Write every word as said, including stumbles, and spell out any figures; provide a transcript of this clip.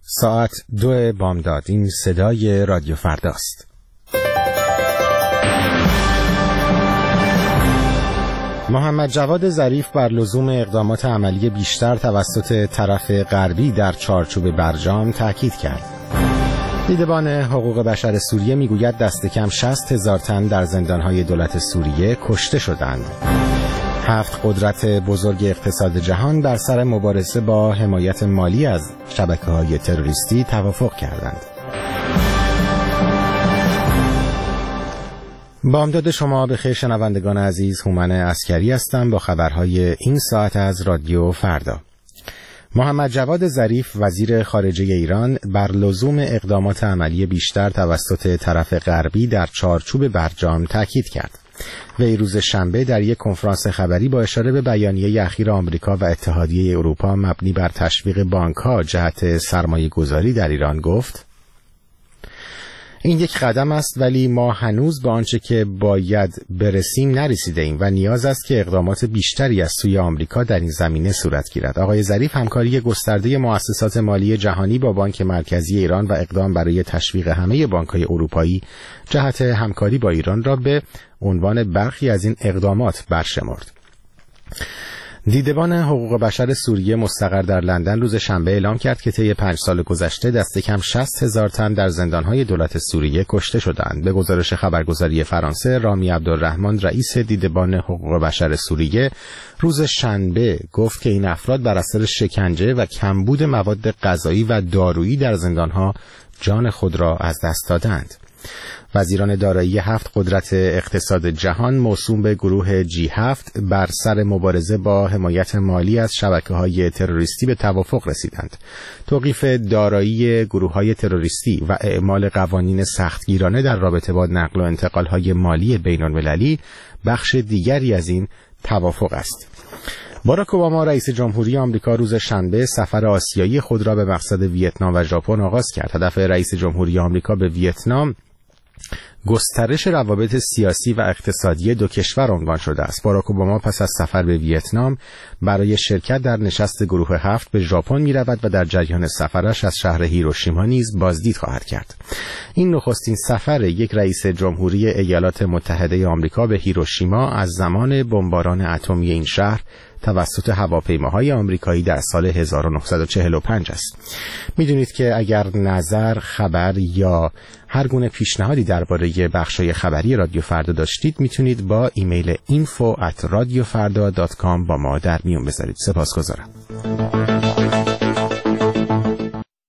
ساعت دو بامداد. این صدای رادیو فرداست. محمد جواد ظریف بر لزوم اقدامات عملی بیشتر توسط طرف غربی در چارچوب برجام تاکید کرد. دیدبان حقوق بشر سوریه میگوید دست کم شصت هزار تن در زندانهای دولت سوریه کشته شدند. هفت قدرت بزرگ اقتصاد جهان بر سر مبارزه با حمایت مالی از شبکه‌های تروریستی توافق کردند. بامداد شما بخیر شنوندگان عزیز، هومن عسکری هستم با خبرهای این ساعت از رادیو فردا. محمد جواد ظریف وزیر خارجه ایران بر لزوم اقدامات عملی بیشتر توسط طرف غربی در چارچوب برجام تاکید کرد. وی روز شنبه در یک کنفرانس خبری با اشاره به بیانیه اخیر آمریکا و اتحادیه اروپا مبنی بر تشویق بانک‌ها جهت سرمایه‌گذاری در ایران گفت: این یک قدم است، ولی ما هنوز به آنچه که باید برسیم نرسیده ایم و نیاز است که اقدامات بیشتری از سوی آمریکا در این زمینه صورت گیرد. آقای ظریف همکاری گسترده مؤسسات مالی جهانی با بانک مرکزی ایران و اقدام برای تشویق همه بانک‌های اروپایی جهت همکاری با ایران را به عنوان برخی از این اقدامات برشمرد. دیدبان حقوق بشر سوریه مستقر در لندن روز شنبه اعلام کرد که طی پنج سال گذشته دست کم شصت هزار تن در زندانهای دولت سوریه کشته شدند. به گزارش خبرگزاری فرانسه، رامی عبدالرحمن رئیس دیدبان حقوق بشر سوریه روز شنبه گفت که این افراد بر اثر شکنجه و کمبود مواد غذایی و دارویی در زندانها جان خود را از دست دادند. وزیران دارایی هفت قدرت اقتصاد جهان موسوم به گروه جی هفت بر سر مبارزه با حمایت مالی از شبکه‌های تروریستی به توافق رسیدند. توقیف دارایی گروه‌های تروریستی و اعمال قوانین سختگیرانه در رابطه با نقل و انتقال‌های مالی بین‌المللی بخش دیگری از این توافق است. باراک اوباما رئیس جمهوری آمریکا روز شنبه سفر آسیایی خود را به مقصد ویتنام و ژاپن آغاز کرد. هدف رئیس جمهوری آمریکا به ویتنام گسترش روابط سیاسی و اقتصادی دو کشور عنوان شده است. باراک اوباما پس از سفر به ویتنام برای شرکت در نشست گروه هفت به ژاپن می رود و در جریان سفرش از شهر هیروشیما نیز بازدید خواهد کرد. این نخستین سفر یک رئیس جمهوری ایالات متحده آمریکا به هیروشیما از زمان بمباران اتمی این شهر توسط هواپیماهای آمریکایی در سال هزار و نهصد و چهل و پنج است. میدونید که اگر نظر، خبر یا هر گونه پیشنهادی درباره بخشای خبری رادیو فردا داشتید میتونید با ایمیل اینفو ات رادیو فردا دات کام با ما در میون بذارید. سپاسگزارم.